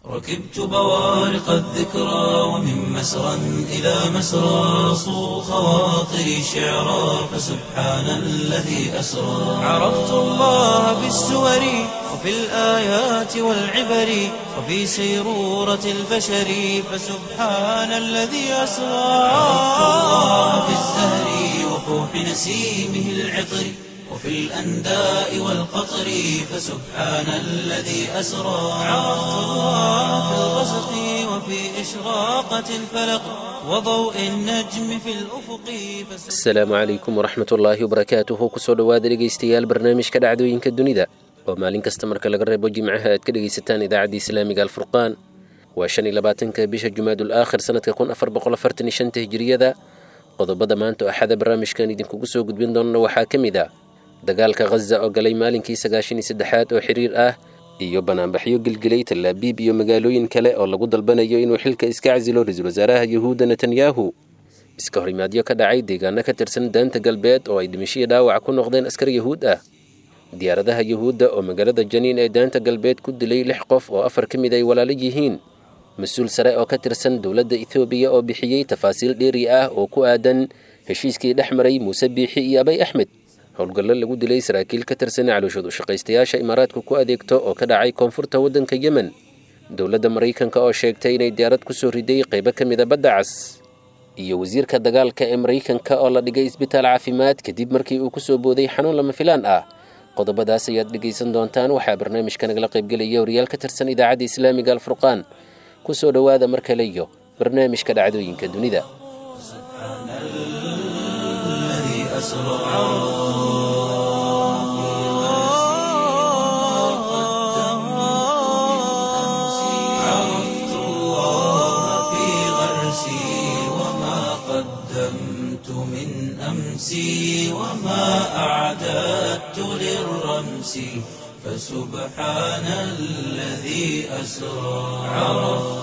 ركبت بوارق الذكرى ومن مسرى إلى مسرى صو خواطري شعرا فسبحان الذي أسرى عرفت الله بالسور وفي الآيات والعبر وفي سيرورة البشر فسبحان الذي أسرى عرفت الله بالزهر وفوح نسيمه العطر وفي الأنداء والقطر فسبحان الذي أسرى عرفت الله في الغسق وفي إشراقة الفلق وضوء النجم في الأفق السلام عليكم ورحمة الله وبركاته kusoo dhawaada dhegeystayaal barnaamijka dhacdooyinka dunida oo maalin kasta marka laga reebo jimcaha aad ka dhegeysataan idaacadda islaamiga alfurqaan waa 25 bisha jumaadul aakhir sanadka 1445 hijriyada qodobada maanta axada barnaamijkan idinkugu soo gudbin doona waxaa kamid ah dagaalka Gaza oo galay maalinkii 93aad oo xiriir ah iyo banaanbaxyo gilgilay Tel Aviv iyo magaalooyin kale oo lagu dalbanayo inuu xilka iska casilo ra'iisul wasaaraha Yahuuda Netanyahu iska horimaadyo ka dhacay deegaano ka tirsan daanta galbeed oo ay dhimasho dhaawac ku noqdeen askar Yahuud ah diyaaradaha Yahuuda oo magaalada Janiin ee daanta galbeed ku dilay 6 qof oo 4 kamid ay walaalo yihiin mas'uul sare oo ka tirsan dawladda Itoobiya oo bixiyay tafaasiil dheeri ah oo ku aadan heshiiskii dhexmaray Muuse Biixi iyo Abiy Ahmed howlgallo lagu dilay saraakiil ka tirsan calooshooda shaqaystayaasha Imaaraadka ku adeegto oo ka dhacay koonfurta waddanka Yemen dawladda Mareykanka oo sheegtay inay diyaarad ku soo riday qayb ka mid ah badda cas iyo wasiirka dagaalka ee Mareykanka oo la dhigay isbitaal caafimaad kadib markii uu ku soo booday xanuun lama filaan ah qodobadaas ayaad dhegeysan doontaan waxaa barnaamijka nagala qaybgelaya wariyaal ka tirsan idaacadda islaamiga alfurqaan ku soo dhawaada mar kale iyo barnaamijka dhacdooyinka dunida عرفت الله في غرسي وما قدمت من أمسي وما أعددت للرمس فسبحان الذي أسرى عرفت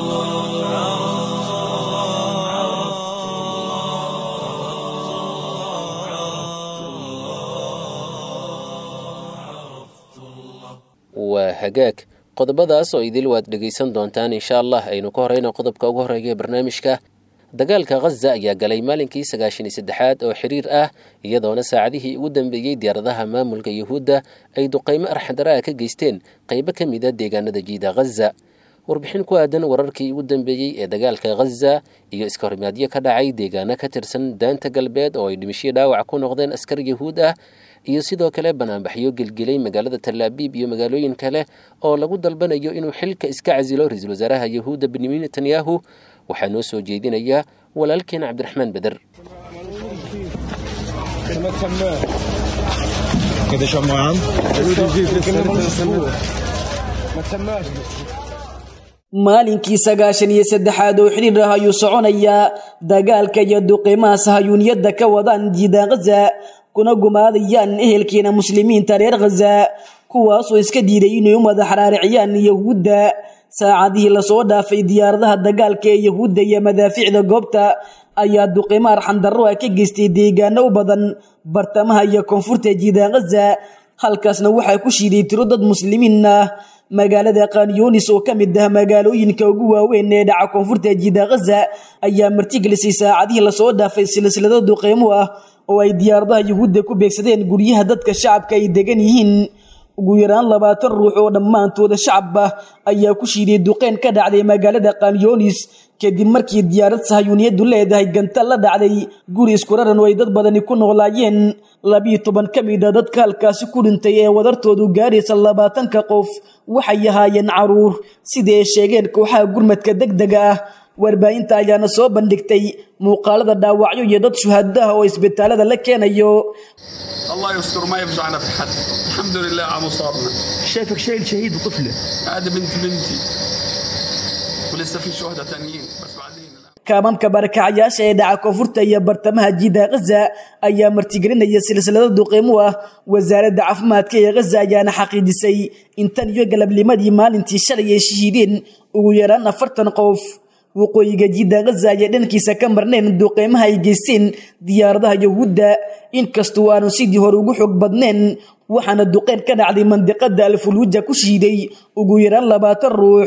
waa hagaag qodobadaas oo idil waad dhageysan doontaan insha Allah aynu ka horeyno qodobka ugu horeeya ee barnaamijka dagaalka Gaza ayaa galay maalinkii 93aad oo xiriir ah iyadoona saacadihii ugu dambeeyay diyaaradaha maamulka Yahuuda ay duqeymo arxadara ka geysteen qayb ka mid ah deegaanada jiida Gaza warbixin ku aadan wararkii ugu dambeeyay ee dagaalka Gaza iyo iska horimaadyo ka dhacay deegaano ka tirsan daanta galbeed oo ay dhimasho dhaawac ku noqdeen askar Yahuud ah iyo sidoo kale banaanbaxyo gilgilay magaalada Tel Aviv iyo magaalooyin kale oo lagu dalbanayo inuu xilka iska casilo ra'iisul wasaaraha Yahuuda Benjamin Netanyahu waxaa noo soo jeedinaya walaalkeen Cabdiraxmaan Badar maalinkii 93aad oo xiriir ah ayuu soconaya dagaalka iyo duqeymaha sahayuuniyadda ka wadaan jiida Gaza kuna gumaadayaan ehelkeena muslimiinta reer Gaza kuwaas oo iska diiday inay u madax raariciyaan Yahuuda saacadihii la soo dhaafay diyaaradaha dagaalka ee Yahuuda iyo madaafiicda goobta ayaa duqeymo arxandaro ka geystay deegaano u badan bartamaha iyo koonfurta jiida Gaza halkaasna waxaa ku shiiday tiro dad muslimiin ah magaalada Khan Yunis oo kamid ah magaalooyinka ugu waaweyn ee dhaca koonfurta jiida Gaza ayaa martigelisay saacadihii la soo dhaafay silsilado duqeymo ah oo ay diyaaradaha Yahuuda ku beegsadeen guryaha dadka shacabka ay degan yihiin ugu yaraan 20 ruux oo dhammaantooda shacab ah ayaa ku shiiday duqeyn ka dhacday magaalada Khan Yunis kadib markii diyaarad sahayuuniyadu leedahay ganta la dhacday guri isku raran oo ay dad badani ku noolaayeen 12 kamid ah dadka halkaasi ku dhintay ee wadartoodu gaaraysa 20 qof waxay ahaayeen caruur sida ay sheegeen kooxaha gurmadka degdega ah warbaahinta ayaana soo bandhigtay muuqaalada dhaawacyo iyo dad shuhadaha oo isbitaalada la keenayo الله يستر ما يفزعنا في حد الحمد لله على مصابنا شايفك شايل شهيد وطفله هذا بنتي ولسه في شهداء تانيين بس بعدين kaamamka barakacayaasha ee dhaca koonfurta iyo bartamaha jiida Gaza ayaa martigelinaya silsilado duqeymo ah wasaaradda caafimaadka ee Gaza ayaana xaqiijisay in tan iyo galabnimadii maalintii shalay ay shahiideen ugu yaraan 40 qof waqooyiga jiida Gaza ayaa dhankiisa ka marneen duqeymaha ay geysteen diyaaradaha Yahuuda inkastoo aanu sidii hore ugu xog badneen waxaana duqeyn ka dhacday mandiqada Al-Fuluuja ku shiiday ugu yaraan 20 ruux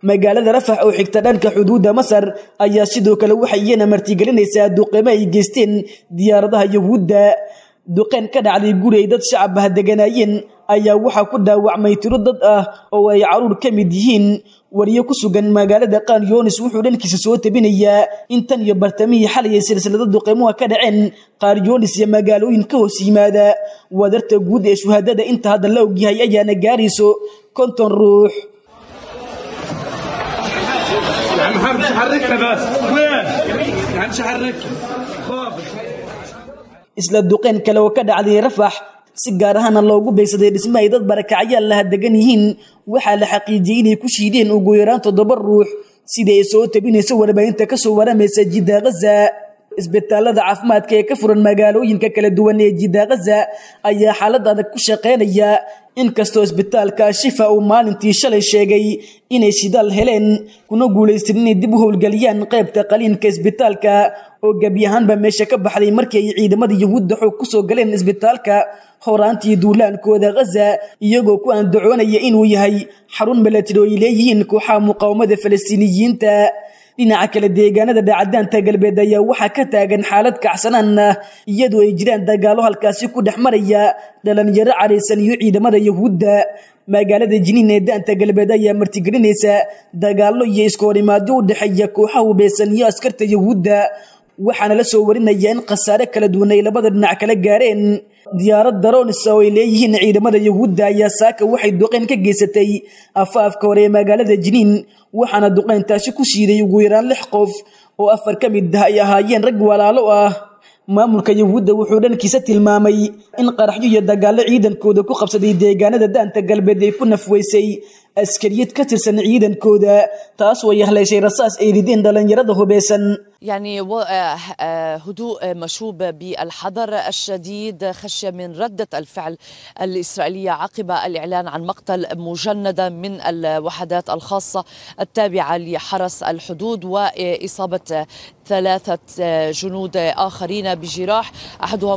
magaalada Rafax oo xigta dhanka xuduudda Masar ayaa sidoo kale waxay iyana martigelinaysaa duqeymo ay geysteen diyaaradaha Yahuudda. duqeyn ka dhacday guri ay dad shacab ah deganaayeen ayaa waxaa ku dhaawacmay tiro dad ah oo ay caruur ka mid yihiin. wariye ku sugan magaalada Khan Younis wuxuu dhankiisa soo tabinayaa in tan iyo bartamihii xalay silsilada duqeymaha ka dhaceen Khan Younis iyo magaalooyin ka hoos yimaada. wadarta guud ee shuhaadada inta hadda la ogyahay ayaana gaarayso 50 ruux. يعني محمد حركها بس وين يعني حركها خافك. isla duqeyn kale oo ka dhacday Rafax si gaar ahaan loogu beegsaday dhismo ay dad barakacyaal la degan yihiin waxaa la xaqiijiyay inay ku shiideen ugu yaraan 7 ruux sida ay soo tabinayso warbaahinta ka soo waramaysa Jidda Gaza. isbitaalada caafimaadka ee ka furan magaalooyinka kala duwan ee Jidda Gaza ayaa xaalad adag ku shaqeynaya inkastoo isbitaalka Shifa uu maalintii shalay sheegay inay shidaal heleen kuna guuleysteen inay dib u howlgaliyaan qaybta qaliinka isbitaalka oo gabi ahaanba meesha ka baxday markii ay ciidamada Yahuudda xoog ku soo galeen isbitaalka horaantii duulaankooda Gaza iyagoo ku andacoonaya inuu yahay xarun milatari oo ay leeyihiin kooxaha muqaawamada Falastiiniyiinta. dhinaca kale deegaanada dhacdaanta galbeed ayaa waxaa ka taagan xaalad kacsanaan ah iyadoo ay jiraan dagaalo halkaasi ku dhexmaraya dhalinyaro careysan iyo ciidamada Yahuudda. magaalada Jiniin ee daanta galbeed ayaa martigelinaysa dagaalo iyo iskoorimaadyo u dhaxeeya kooxaha hubeysan iyo askarta Yahuudda waxaana la soo warinayaa in khasaare kala duwan ay labada dhinac kala gaareen. diyaarad drones oo ay leeyihiin ciidamada Yahuudda ayaa saaka waxay duqeyn ka geysatay afaafka hore ee magaalada Jiniin waxaana duqeyntaasi ku shiiday ugu yaraan 6 qof oo 4 ka mid ah ay ahaayeen rag walaalo ah. maamulka Yahuudda wuxuu dhankiisa tilmaamay in qaraxyo iyo dagaalo ciidankooda ku qabsaday deegaanada daanta galbeed ay ku nafweysay askariyad ka tirsan ciidankooda taas oo yahleyshay rasaas ay rideen dhalinyarada hubeysan. يعني هدوء مشوب بالحذر الشديد خشية من ردة الفعل الإسرائيلية عقب الإعلان عن مقتل مجندة من الوحدات الخاصة التابعة لحرس الحدود وإصابة 3 جنود آخرين بجراح أحدهم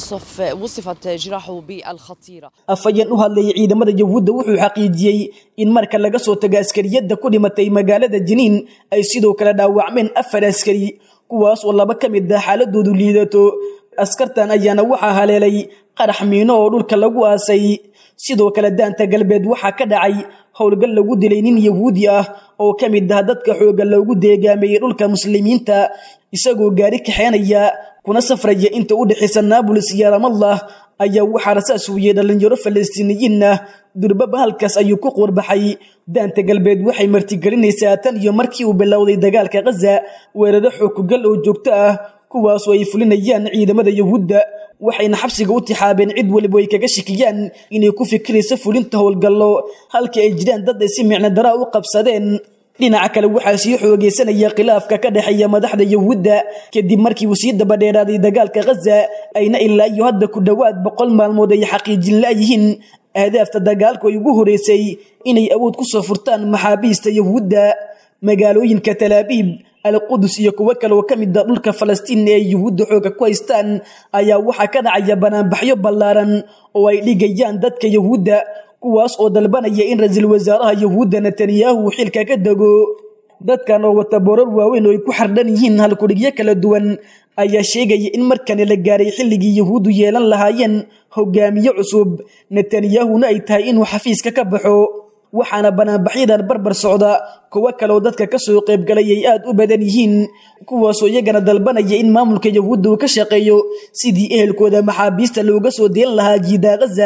وصفت جراحه بالخطيرة. afayeen u hadlay ciidamada Yahuudda wuxuu xaqiijiyay in marka laga soo tago askariyada ku dhimatay magaalada Jiniin ay sidoo kale dhaawacmeen 4 askari kuwaas oo 2 ka mid ah xaaladoodu liidato. askartan ayaana waxaa haleelay qarax miino oo dhulka lagu aasay. sidoo kale daanta galbeed waxaa ka dhacay howlgal lagu dilay nin Yahuudi ah oo ka mid ah dadka xooga loogu deegaamay dhulka muslimiinta isagoo gaari kaxeenaya kuna safraya inta u dhaxaysa Nablus iyo Ramallah ayaa waxaa rasaas u yeedhay dhalinyaro Falastiiniyiin ah. durbaba halkaas ayuu ku qorbaxay. daanta galbeed waxay martigelinaysaa tan iyo markii uu bilowday dagaalka Gaza weeraro xooggal oo joogto ah kuwaas oo ay fulinayaan ciidamada Yahuudda waxayna xabsiga u tixaabeen cid waliba ay kaga shakiyaan inay ku fikirayso fulinta howlgallo halka ay jiraan dad ay si micno dara u qabsadeen. dhinaca kale waxaa sii xoogeysanaya khilaafka ka dhaxeeya madaxda Yahuudda kadib markii uu sii daba dheeraaday dagaalka Gaza ayna ilaa iyo hadda ku dhawaad 100 maalmood ay xaqiijin laayihiin ahdaafta dagaalku ay ugu horeysay inay awood ku soo furtaan maxaabiista Yahuudda. magaalooyinka Tel Aviv Al-Quds iyo kuwa kale oo ka mid ah dhulka Falastiin ee Yahuudda xooga ku haystaan ayaa waxaa ka dhacaya banaanbaxyo ballaaran oo ay dhigayaan dadka Yahuudda kuwaas oo dalbanaya in ra'iisul wasaaraha Yahuudda Netanyahu xilka ka dago. dadkan oo wata boorar waaweyn oo ay ku xardhan yihiin halkudhigyo kala duwan ayaa sheegaya in markan la gaaray xilligii Yahuuddu yeelan lahaayeen hogaamiye cusub Netanyahuna ay tahay inuu xafiiska ka baxo. waxaana banaanbaxyadan barbar socda kuwa kale oo dadka ka soo qayb galay ay aad u badan yihiin kuwaas oo iyagana dalbanaya in maamulka Yahuudda uu ka shaqeeyo sidii ehelkooda maxaabiista looga soo deyn lahaa Jidda Gaza.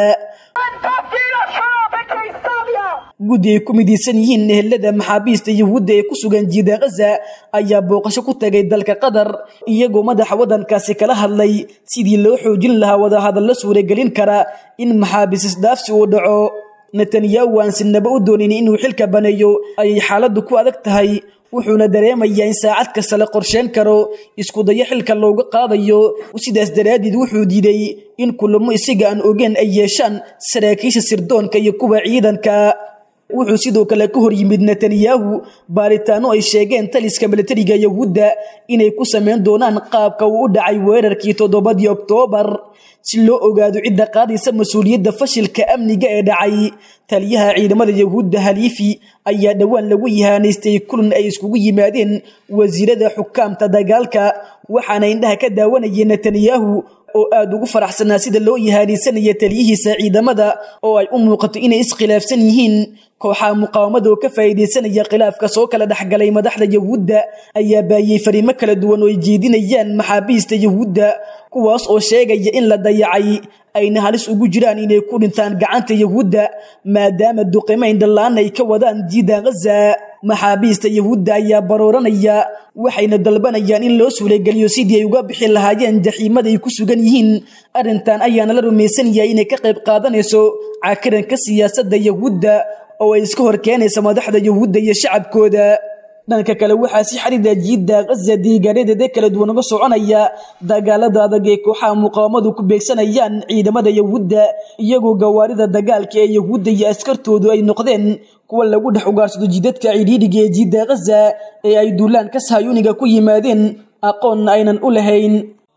gudi ay ku midaysan yihiin ehelada maxaabiista Yahuudda ee ku sugan Jidda Gaza ayaa booqasho ku tagay dalka Qatar iyagoo madaxa wadankaasi kala hadlay sidii loo xoojin lahaa wada hadallo suuragelin kara in maxaabiis isdhaafsi uu dhaco. Netanyahu aan sinaba u doonin inuu xilka baneeyo ayay xaaladdu ku adag tahay wuxuuna dareemayaa in saacad kasta la qorsheyn karo isku dayo xilka looga qaadayo. sidaas daraaddeed wuxuu diiday in kulamo isaga aan ogeyn ay yeeshaan saraakiisha sirdoonka iyo kuwa ciidanka. wuxuu sidoo kale ka hor yimid Netanyahu baaritaano ay sheegeen taliska militariga Yahuudda inay ku sameyn doonaan qaabka uu u dhacay weerarkii 7 Oktoobar si loo ogaado cidda qaadaysa mas'uuliyadda fashilka amniga ee dhacay. taliyaha ciidamada Yahuudda Halifi ayaa dhawaan lagu yahaanaystay kulan ay iskugu yimaadeen wasiirada xukaamta dagaalka, waxaana indhaha ka daawanayeen Netanyahu oo aad ugu faraxsanaa sida loo yahaanaysanaya taliyihiisa ciidamada oo ay u muuqato inay iskhilaafsan yihiin. kooxaha muqaawamada oo ka faa'iideysanaya khilaafka soo kala dhaxgalay madaxda Yahuudda ayaa baayay fariimo kala duwan oo ay jeedinayaan maxaabiista Yahuudda, kuwaas oo sheegaya in la dayacay ayna halis ugu jiraan inay ku dhintaan gacanta Yahuudda maadaama duqeymayn dhalaan ay ka wadaan jiida Gaza. maxaabiista Yahuudda ayaa barooranaya waxayna dalbanayaan in loo suuleegeliyo sidii ay uga bixi lahaayeen jaxiimada ay ku sugan yihiin. arrintan ayaana la rumaysan yahay inay ka qayb qaadanayso cakiranka siyaasadda Yahuudda oo ay iska hor keenaysa madaxda Yahuudda iyo shacabkooda. dhanka kale waxaa si xariida jiida Gaza deegaanada kala duwan uga soconaya dagaalada adag ee kooxaha muqaawamadu ku beegsanayaan ciidamada Yahuudda, iyagoo gawaarida dagaalka ee Yahuudda iyo askartoodu ay noqdeen kuwa lagu dhex ugaarsado jidadka cidhiidhiga ee jiida Gaza ee ay duulaan ka Sahyuuniga ku yimaadeen aqoon aynan u lahayn.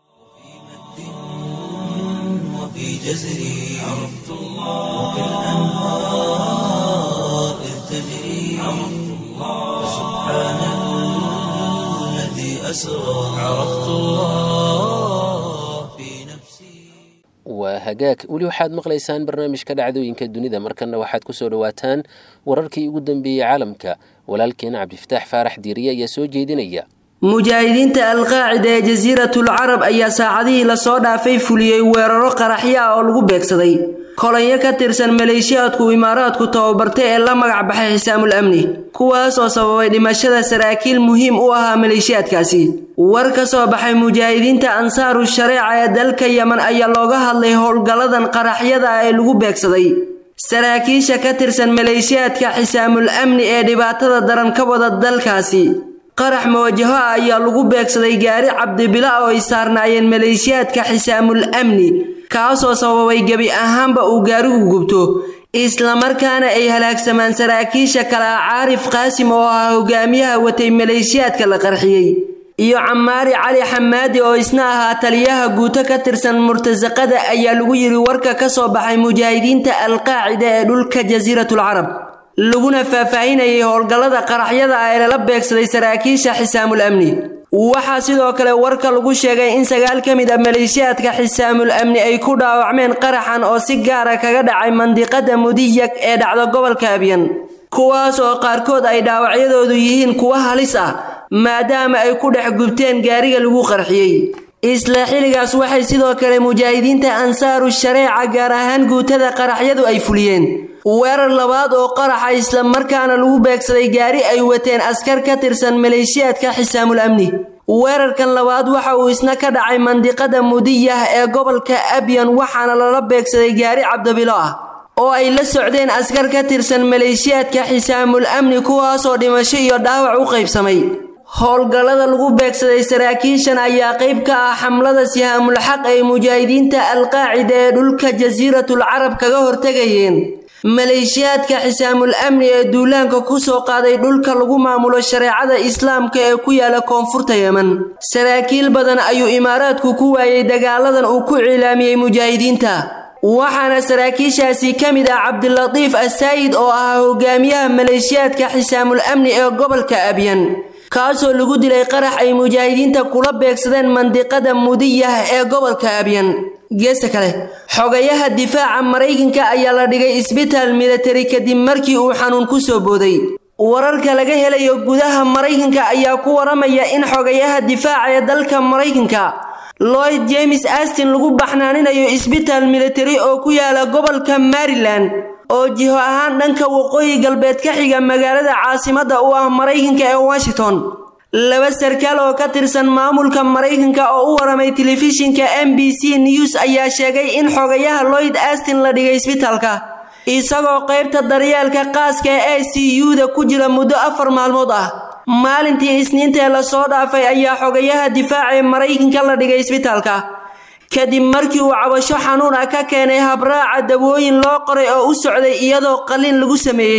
waa hagaag weli waxaad maqlaysaan barnaamijka dhacdooyinka dunida. markana waxaad ku soo dhawaataan wararkii ugu dambeeyay caalamka. walaalkeena cabdifataax faarax diiriye ayaa soo jeedinaya. mujaahidiinta alqaacida ee jasiiratul carab ayaa saacadihii la soo dhaafay fuliyay weeraro qaraxyo ah oo lagu beegsaday kolonyo ka tirsan maleeshiyaadku imaaraadku tababartay ee la magac baxay xisaamul amni, kuwaas oo sababay dhimashada saraakiil muhiim u ahaa maleeshiyaadkaasi. war ka soo baxay mujaahidiinta ansaaru shareeca ee dalka Yemen ayaa looga hadlay howlgalladan qaraxyada ah ee lagu beegsaday saraakiisha ka tirsan maleeshiyaadka xisaamul amni ee dhibaatada daran ka wada dalkaasi. qarax mawjaho ayaa lagu beegsaday gaari cabdibila oo ay saarnaayeen maleeshiyaadka xisaamul amni, kaasoo sababay gebi ahaanba uu gaarigu gubto isla markaana ay halaagsamaan saraakiisha kala Caarif Qaasim oo ah hogaamiyaha watay maleeshiyaadka la qarxiyay, iyo Camaari Cali Xamaadi oo isna ahaa taliyaha guuto ka tirsan murtasaqada, ayaa lagu yiri warka ka soo baxay mujaahidiinta alqaacida ee dhulka jasiiratul carab, laguna faahfaahinayay howlgallada qaraxyada ah ee la beegsaday saraakiisha xisaamul amni. waxaa sidoo kale warka lagu sheegay in 9 ka mid ah maleeshiyaadka xisaamul amni ay ku dhaawacmeen qaraxan oo si gaar ah kaga dhacay mandiqada Mudiyak ee dhacda gobolka Abyan, kuwaas oo qaarkood ay dhaawacyadoodu yihiin kuwa halis ah maadaama ay ku dhex gubteen gaariga lagu qarxiyay. isla xiligaas waxay sidoo kale mujaahidiinta ansaaru shareeca gaar ahaan guutada qaraxyadu ay fuliyeen weerar labaad oo qaraxa isla markaana lagu beegsaday gaari ay wateen askar ka tirsan maleeshiyaadka xisaamul amni. weerarkan labaad waxa uu isna ka dhacay mandiqada Mudiyah ee gobolka Abyan, waxaana lala beegsaday gaari cabdibilo ah oo ay la socdeen askar ka tirsan maleeshiyaadka xisaamul amni, kuwaas oo dhimasho iyo dhaawac u qaybsamay. howlgallada lagu beegsaday saraakiishan ayaa qayb ka ah xamlada sihaamul xaq ee mujaahidiinta alqaacida ee dhulka jasiiratul carab kaga hortagayeen maleeshiyaadka xisaamul amni ee duulaanka ku soo qaaday dhulka lagu maamulo shareecada islaamka ee ku yaala koonfurta Yemen. saraakiil badan ayuu imaaraadku ku waayay dagaaladan uu ku cilaamiyay mujaahidiinta, waxaana saraakiishaasi ka mid ah Cabdilatiif As-Saayid oo ah hogaamiyaha maleeshiyaadka xisaamul amni ee gobolka Abyan, kaasoo lagu dilay qarax ay mujaahidiinta kula beegsadeen mandiqada Mudiyah ee gobolka Abyan. geesta kale xogayaha difaaca Mareykanka ayaa la dhigay isbitaal military kadib markii uu xanuun ku soo booday. wararka laga helayo gudaha Mareykanka ayaa ku waramaya in xogayaha difaaca ee dalka Mareykanka Lloyd James Austin lagu baxnaaninayo isbitaal military oo ku yaala gobolka Maryland oo jiho ahaan dhanka waqooyi galbeed ka xiga magaalada caasimadda u ah Mareykanka ee Washington. laba sarkaal oo ka tirsan maamulka Mareykanka oo u waramay telefishinka NBC News ayaa sheegay in xogayaha Lloyd Austin la dhigay isbitaalka isagoo qaybta daryeelka qaaska ee ICU-da ku jira muddo 4 maalmood ah. maalintii Isniinta la soo dhaafay ayaa xogayaha difaaca ee Mareykanka la dhigay isbitaalka kadib markii uu cabasho xanuun ah ka keenay habraaca dawooyin loo qoray oo u socday iyadoo qalin lagu sameeyay.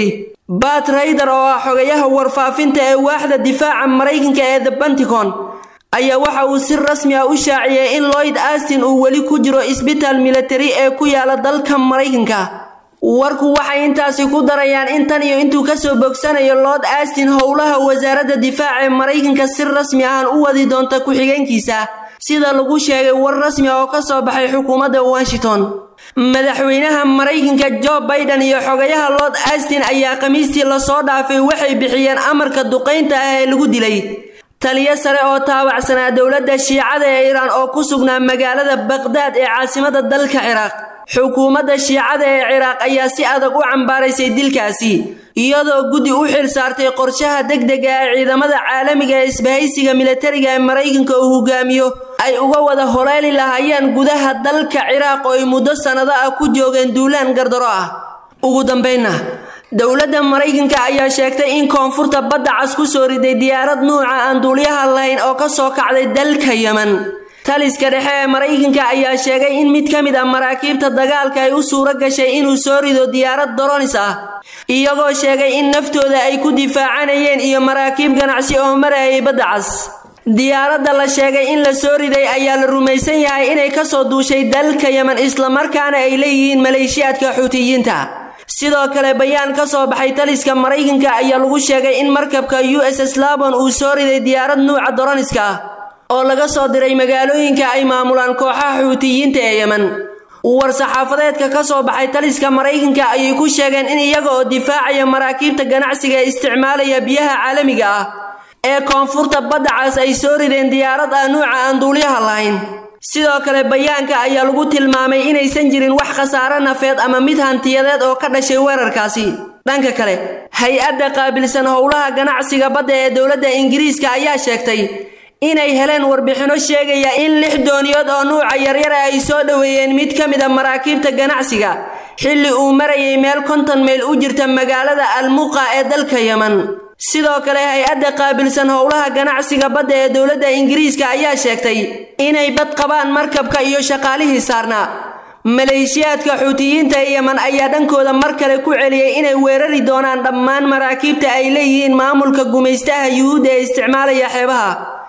Pat Ryder oo ah xogayaha warfaafinta ee waaxda difaaca Mareykanka ee The Pentagon ayaa waxa uu si rasmi ah u shaaciyay in Lloyd Austin uu wali ku jiro isbitaal military ee ku yaala dalka Mareykanka. warku waxay intaasi ku darayaan in tan iyo intuu ka soo bogsanayo Lloyd Austin howlaha wasaaradda difaaca ee Mareykanka si rasmi ah u wadi doonta ku xigeenkiisa sida lagu sheegay war rasmi ah oo ka soo baxay xukuumadda Washington. madaxweynaha Mareykanka Joe Biden iyo xogayaha Lloyd Austin ayaa Khamiistii la soo dhaafay waxay bixiyeen amarka duqeynta ah ee lagu dilay taliye sare oo taabacsanaa dawladda Shiicada ee Iran oo ku sugnaa magaalada Baghdad ee caasimadda dalka Ciraaq. xukuumadda Shiicada ee Ciraaq ayaa si adag u cambaaraysay dilkaasi iyadoo gudi u xil saartay qorshaha degdega ah ee ciidamada caalamiga ee isbahaysiga militariga ee Mareykanka uu hogaamiyo ay uga wada horeeli lahaayeen gudaha dalka Ciraaq oo ay muddo sanado ah ku joogeen duulaan gardaro ah. ugu dambeynna dawladda Mareykanka ayaa sheegtay in koonfurta badda cas ku soo riday diyaarad nuuca aan duuliyaha lahayn oo ka soo kacday dalka Yemen. taliska dhexe ee Mareykanka ayaa sheegay in mid ka mid ah maraakiibta dagaalka ay u suura gashay inuu soo rido diyaarad drones ah iyagoo sheegay in naftooda ay ku difaacanayeen iyo maraakiib ganacsi oo marayay badda cas. diyaaradda la sheegay in la soo riday ayaa la rumaysan yahay inay ka soo duushay dalka Yemen isla markaana ay leeyihiin maleeshiyaadka Xuutiyiinta. sidoo kale bayaan ka soo baxay taliska Mareykanka ayaa lagu sheegay in markabka USS Labon uu soo riday diyaarad nuuca droneska oo laga soo diray magaalooyinka ay maamulaan kooxaha Xuutiyiinta ee Yemen. war-saxaafadeedka ka soo baxay taliska Mareykanka ayay ku sheegeen in iyaga oo difaacaya maraakiibta ganacsiga ee isticmaalaya biyaha caalamiga ah ee koonfurta badda cas ay soo rideen diyaarad nuuca aan duuliyaha lahayn. sidoo kale bayaanka ayaa lagu tilmaamay inaysan jirin wax khasaare nafeed ama mid hantiyadeed oo ka dhashay weerarkaasi. dhanka kale hay-adda qaabilsan howlaha ganacsiga badda ee dawladda Ingiriiska ayaa sheegtay inay heleen warbixino sheegaya in 6 dooniyood oo nuuca yaryar ay soo dhaweeyeen mid ka mid ah maraakiibta ganacsiga xilli uu marayay meel 50 mayl u jirta magaalada Al-Muqa ee dalka Yemen. sidoo kale hay-adda qaabilsan howlaha ganacsiga badda ee dawladda Ingiriiska ayaa sheegtay inay bad qabaan markabka iyo shaqaalihii saarnaa. maleeshiyaadka Xuutiyiinta ee Yemen ayaa dhankooda mar kale ku celiyay inay weerari doonaan dhammaan maraakiibta ay leeyihiin maamulka gumaystaha Yuhuudda ee isticmaalaya xeebaha.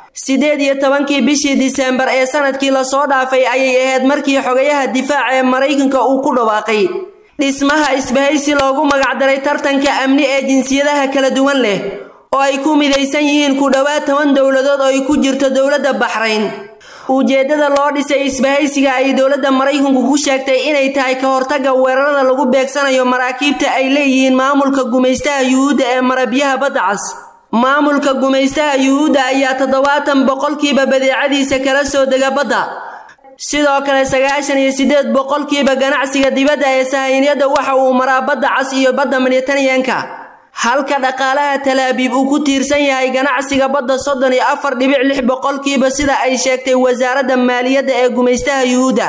18 bishii Diseembar ee sanadkii la soo dhaafay ayay ahayd markii xogayaha difaaca ee Mareykanka uu ku dhawaaqay dhismaha isbahaysi loogu magac daray tartanka amni ee jinsiyadaha kala duwan leh oo ay ku midaysan yihiin ku dhawaad 10 dawladood oo ay ku jirto dawladda Bahrain. ujeedada loo dhisay isbahaysiga ay dawladda Mareykanku ku sheegtay inay tahay ka hortagga weerarada lagu beegsanayo maraakiibta ay leeyihiin maamulka gumaystaha Yuhuudda ee marabiyaha badda cas. maamulka gumaystaha Yuhuudda ayaa 70% badeecadiisa kala soo dega badda. sidoo kale 98% ganacsiga dibadda ee sahayniyada waxa uu maraa badda cas iyo badda Mediterranean-ka halka dhaqaalaha Tel Aviv uu ku tiirsan yahay ganacsiga badda 34.6% sida ay sheegtay wasaaradda maaliyadda ee gumaystaha Yuhuudda.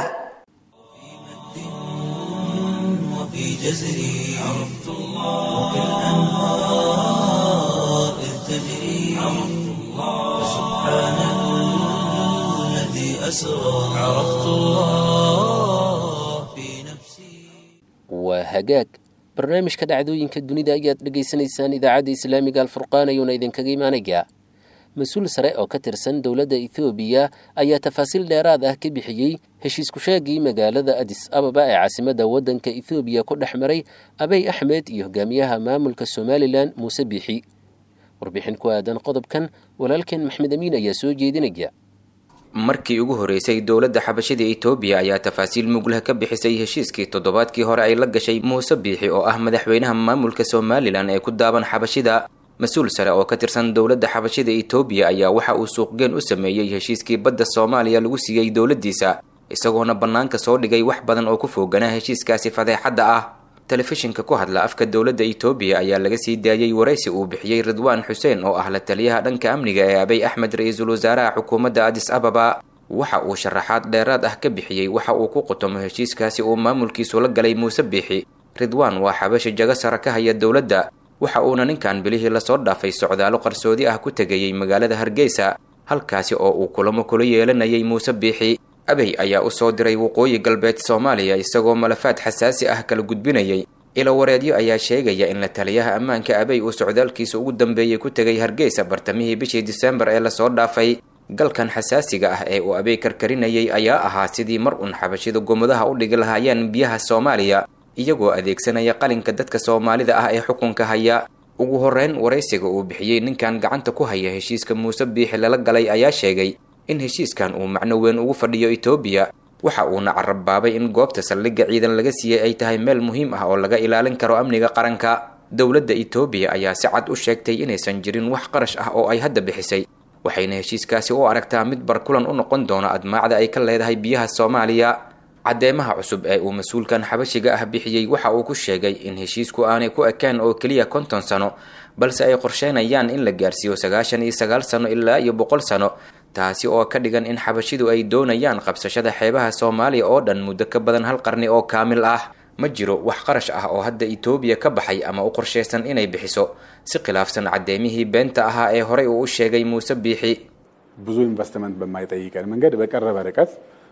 وفي جزري عرفت الله وكالأنهار إذ تجري عرفت الله سبحان الذي أسرى عرفت الله في نفسي. وهجاك barnaamijka dhacdooyinka dunida ayaad dhageysanaysaan idaacadda islaamiga alfurqaan ayuuna idinkaga imaanayaa. mas-uul sare oo ka tirsan dowladda Itoobiya ayaa tafaasiil dheeraad ah ka bixiyey heshiis ku sheegay magaalada Addis Ababa ee caasimadda waddanka Itoobiya ku dhex maray Abiy Ahmed iyo hogaamiyaha maamulka Somaliland Muuse Biixi. warbixin ku aadan qodobkan walaalkeen Maxmed Amiin ayaa soo jeedinaya. markii ugu horeysay dowladda xabashida Itoobiya ayaa tafaasiil muglah ka bixisay heshiiskii toddobaadkii hore ay la gashay Muuse Biixi oo ah madaxweynaha maamulka Somaliland ee ku daaban xabashida. mas-uul sare oo ka tirsan dowladda xabashida Itoobiya ayaa waxa uu suuqgeen u sameeyay heshiiskii badda Soomaaliya lagu siiyay dowladdiisa isagoona banaanka soo dhigay wax badan oo ku foogana heshiiskaasi fadeexada ah. telefishinka ku hadla afka dowladda Itoobiya ayaa laga sii daayay wareysi uu bixiyay Ridwaan Xuseen oo ah la taliyaha dhanka amniga ee Abiy Ahmed ra'iisul wasaaraha xukuumadda Addis Ababa. waxa uu sharaxaad dheeraad ah ka bixiyay waxa uu ku qotomo heshiiskaasi uu maamulkiisu la galay Muuse Biixi. Ridwaan waa xabashi jaga sare ka haya dowladda waxa uuna ninkan bilihii la soo dhaafay socdaalo qarsoodi ah ku tagayay magaalada Hargeysa halkaasi oo uu kulamo kula yeelanayay Muuse Biixi. Abiy ayaa u soo diray waqooyi galbeed Soomaaliya isagoo malafaad xasaasi ah kala gudbinayay ilawareedyo ayaa sheegaya in la taliyaha ammaanka abey uu socdaalkiisa ugu dambeeyey ku tegay hargeysa bartamihii bishii diseembar ee lasoo dhaafay. galkan xasaasiga ah ee uu abey karkarinayay ayaa ahaa sidii mar uun xabashida gomadaha u dhigi lahaayeen biyaha soomaaliya iyagoo adeegsanaya qalinka dadka soomaalida ah ee xukunka haya. ugu horeyn waraysiga uu bixiyey ninkan gacanta ku haya heshiiska muuse biixi lala galay ayaa sheegay in heshiiskan uu macno weyn ugu fadhiyo Itoobiya. waxa uuna carabbaabay in goobta saldhigga ciidan laga siiyey ay tahay meel muhiim ah oo laga ilaalin karo amniga qaranka. dowladda Itoobiya ayaa si cad u sheegtay inaysan jirin wax qarash ah oo ay hadda bixisay, waxayna heshiiskaasi u aragtaa mid barkulan u noqon doona admaacda ay ka leedahay biyaha Soomaaliya. cadeemaha cusub ee uu mas'uulkan xabashiga ah bixiyey waxa uu ku sheegay in heshiisku aanay ku ekaan oo kaliya 50 sano, balse ay qorsheynayaan in la gaarsiiyo 99 sano ilaa 100 sano, taasi oo ka dhigan in xabashidu ay doonayaan qabsashada xeebaha Soomaaliya oo dhan muddo ka badan hal qarni oo kaamil ah. ma jiro wax qarash ah oo hadda Itoobiya ka baxay ama u qorsheysan inay bixiso, si khilaafsan cadeemihii beenta ahaa ee horey uu u sheegay Muuse Biixi. ብዙ ኢንቨስትመንት በማይጠይቀን መንገድ በቀረበ ርቀት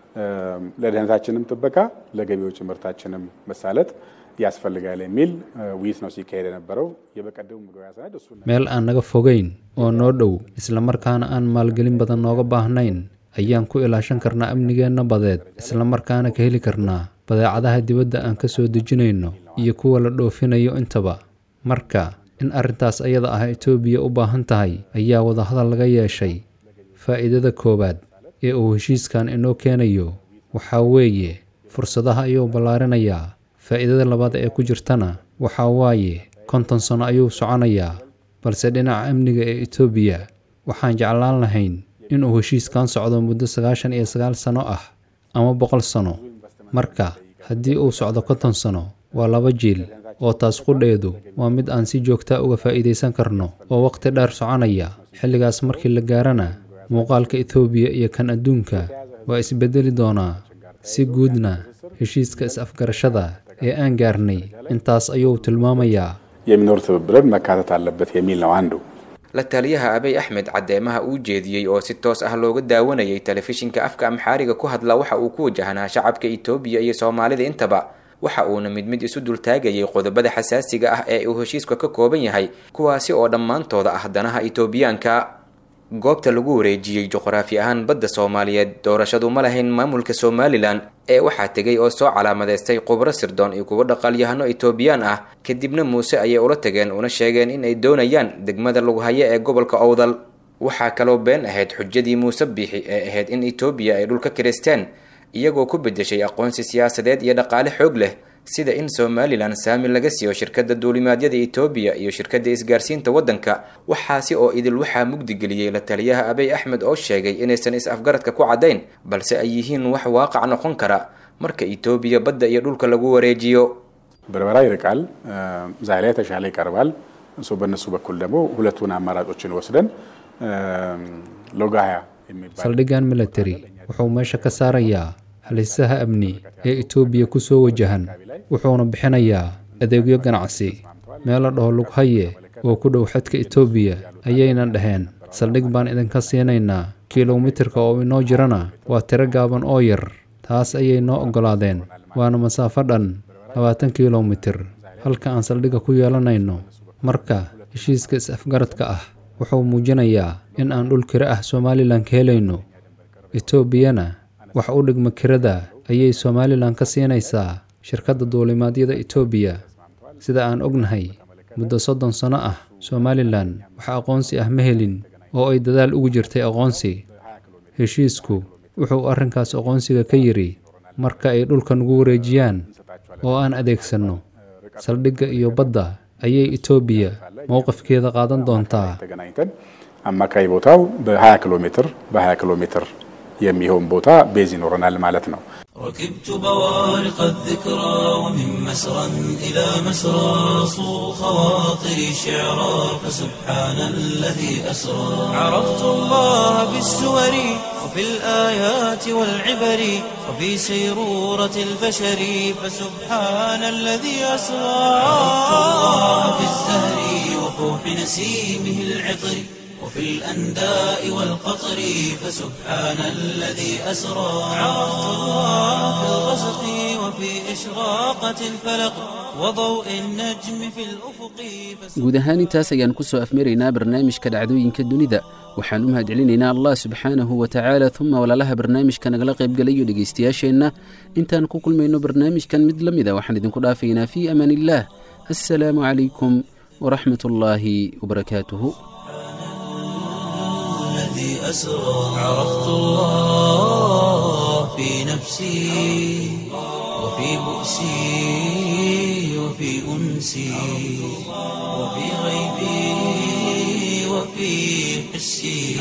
ለደህንነታችንም ጥበቃ ለገቢዎች ምርታችንም መሳለጥ ያስፈልጋል የሚል ውይይት ነው ሲካሄድ የነበረው። የበቀደሙ መግቢያ ሰነድ እሱ meel aan naga fogeyn oo noo dhow isla markaana aan maalgelin badan nooga baahnayn ayaan ku ilaashan karnaa amnigeena badeed, isla markaana ka heli karnaa badeecadaha dibadda aan ka soo dejinayno iyo kuwa la dhoofinayo intaba. marka in arrintaas ayada ah Itoobiya u baahan tahay ayaa wada hadal laga yeeshay. faa'iidada koobaad ee uu heshiiskan inoo keenayo waxa weeye fursadaha ayuu ballaarinayaa. faa'iidada labaad ee ku jirtana waxa waaye 50 sano ayuu soconayaa, balse dhinaca amniga ee Itoobiya waxaan jeclaan lahayn in uu heshiiskan socdo muddo 99 sano ah ama 100 sano. marka haddii uu socdo 50 sano waa 2 jiil oo taas qudheedu waa mid aan si joogta uga faa'iideysan karno oo waqti dheer soconaya. xilligaas markii la gaarana muuqaalka Itoobiya iyo kan adduunka waa isbedeli doonaa. si guudna heshiiska is-afgarashada ee aan gaarnay intaas ayuu tilmaamayaa. የሚኖር ትብብርን መካተት አለበት የሚል ነው አንዱ። la taliyaha Abiy Ahmed cadeemaha uu jeediyey oo si toos ah looga daawanayay telefishinka afka Amxaariga ku hadla waxa uu ku wajahanaa shacabka Itoobiya iyo Soomaalida intaba. waxa uuna mid isu dul taagayay qodobada xasaasiga ah ee uu heshiisku ka kooban yahay, kuwaasi oo dhammaantooda ah danaha Itoobiyaanka. goobta lagu wareejiyay juqraafi ahaan badda Soomaaliyeed doorashadu ma lahayn maamulka Somaliland ee waxaa tagay oo soo calaamadeystay khubaro sirdoon iyo kuwa dhaqalyahano Itoobiyaan ah. kadibna Muuse ayay ula tageen una sheegeen in ay doonayaan degmada lagu hayo ee gobolka Awdal. waxaa kaloo been ahayd xujadii Muuse Biixi ee ahayd in Itoobiya ay dhulka kiristaan iyagoo ku bedeshay aqoonsi siyaasadeed iyo dhaqaale xoog leh, sida in Somaliland saami laga siiyo shirkadda duulimaadyada Itoobiya iyo shirkadda isgaarsiinta waddanka. waxaasi oo idil waxaa mugdi geliyay la taliyaha Abiy Ahmed oo sheegay inaysan is-afgaradka ku cadayn, balse ay yihiin wax waaqac noqon kara marka Itoobiya badda iyo dhulka lagu wareejiyo. በርበራ ይርቃል፣ ዛሬ ተሻለ ይቀርባል። እሱ በእነሱ በኩል ደግሞ ሁለቱን አማራጮችን ወስደን ሎጋያ የሚባል saldhiggan military wuxuu meesha ka saarayaa halisaha amni ee Itoobiya ku soo wajahan, wuxuuna bixinayaa adeegyo ganacsi. meel dhaho Lughaye oo ku dhow xadka Itoobiya ayayna dhaheen saldhig baan idinka siinaynaa, kiiloomitirka oo inoo jirana waa tiro gaaban oo yar. taas ayay noo ogolaadeen, waana masaafo dhan 20 kiiloomitir halka aan saldhigga ku yeelanayno. marka heshiiska is-afgaradka ah wuxuu muujinayaa in aan dhul kira ah Somaliland ka helayno. Itoobiyana wax u dhigma kirada ayay Somaliland ka siinaysaa shirkadda duulimaadyada Itoobiya. sida aan ognahay muddo 30 sano ah Somaliland wax aqoonsi ah ma helin oo ay dadaal ugu jirtay aqoonsi. heshiisku wuxuu arrinkaas aqoonsiga ka yiri marka ay dhulkan ugu wareejiyaan oo aan adeegsano saldhigga iyo badda ayay Itoobiya mowqifkeeda qaadan doontaa. አማካይ ቦታው በ20 ኪሎ ሜትር የሚሆን ቦታ ቤዝ ይኖረናል ማለት ነው። ركبت بوارق الذكرى ومن مسرى إلى مسرى صو خواطري شعرا فسبحان الذي أسرى. عرفت الله بالسور وفي الآيات والعبر وفي سيرورة البشر فسبحان الذي أسرى. عرفت الله بالزهر وفوح نسيمه العطر وفي الأنداء والقطر فسبحان الذي أسرى. عرفت الله في الغسق وفي إشراقة الفلق وضوء النجم في الأفق guud ahaan intaas ayaan ku soo afmaraynaa barnaamijka dhacdooyinka dunida waxaan u mahadcelinaynaa allah subxaanahu wa tacaala uma walaalaha barnaamijka nagala qaybgalayo dhegaystayaasheenna intaan ku kulmayno barnaamijkan mid la mida waxaan idinku dhaafaynaa fii amaan illaah assalaamu calaykum waraxmat ullaahi wabarakaatuhu الذي أسرى عرفت الله في نفسي وفي بؤسي وفي أنسي وفي غيبي وفي حسي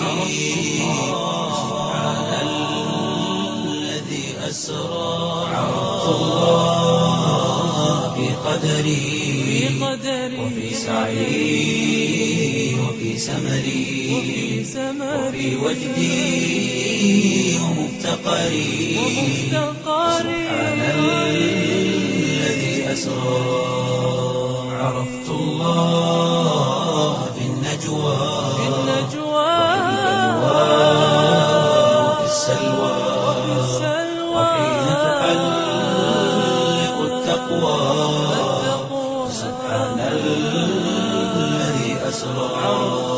سبحان الذي أسرى عرفت الله في قدري وفي سعي وفي سمري وفي وجدي ومفتقري سبحان الذي أسرى عرفت الله في النجوى وفي السلوى وحين تحلق التقوى سبحان الذي أسرى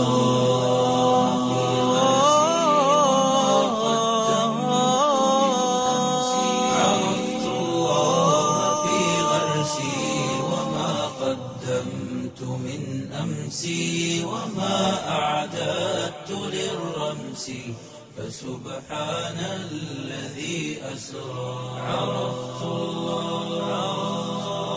عرفت الله في غرسي وما قدمت من أمسي وما أعددت للرمس فسبحان الذي أسرى عرفت الله